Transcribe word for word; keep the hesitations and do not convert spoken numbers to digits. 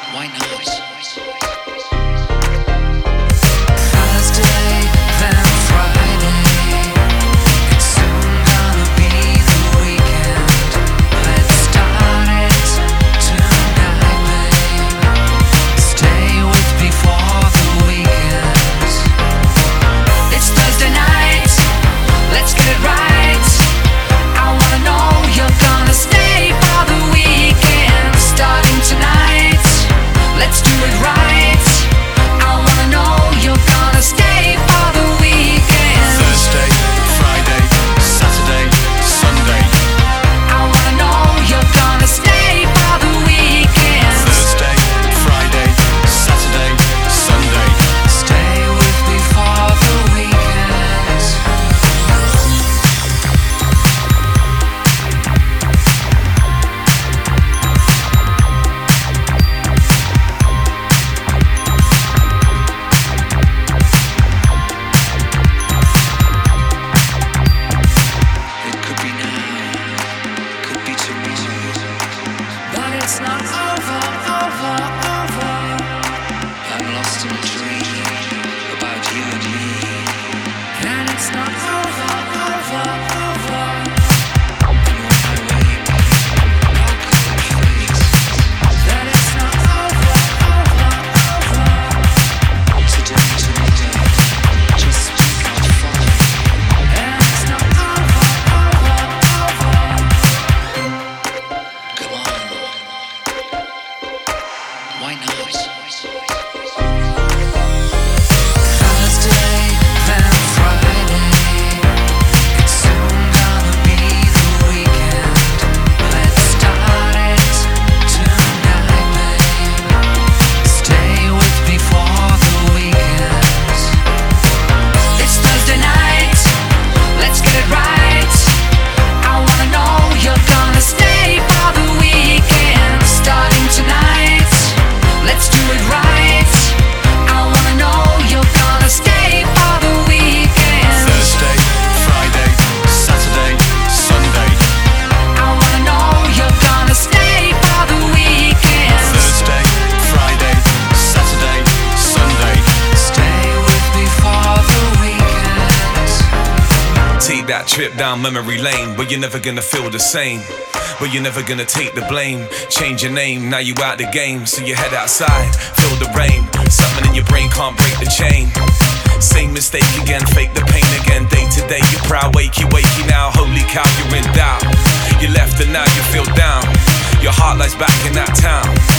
Why not? Thursday, then Friday. It's soon gonna be the weekend. Let's start it tonight, babe. Stay with me for the weekend. It's Thursday night. Let's get it right. I wanna know you're gonna stay for the weekend. Starting tonight. Let's do it right. I wanna know you're gonna stay for the weekend. Thursday, Friday, Saturday, Sunday. I wanna know you're gonna stay for the weekend. Thursday, Friday, Saturday, Sunday. Stay with me for the weekend. It could be now, could be tomorrow. But it's not over, over, over. I'm lost in a dream about you and me. And it's not over, over, over. And when I wake, how could I face That it's not over, over, over. today, tomorrow? Just speak out fire. And it's not over, over, over. Come on. Why not? Thursday, then Friday. It's soon gonna be the weekend. Let's start it tonight, babe. Stay with me for the weekend. It's Thursday night. Let's get it right. I wanna know you're gonna stay for the weekend. Starting tonight. Let's do it right. I wanna know you're gonna stay for the weekend. Thursday, Friday, Saturday, Sunday. I wanna know you're gonna stay for the weekend. Thursday, Friday, Saturday, Sunday. Stay with me for the weekend. Take that trip down memory lane, but you're never gonna feel the same. But you're never gonna take the blame. Change your name, now you out the game. So you head outside, feel the rain. Something in your brain can't break the chain. Same mistake again, fake the pain again. Day to day, you're proud, wakey, wakey now. Holy cow, you're in doubt. You left and now you feel down. Your heart lies back in that town.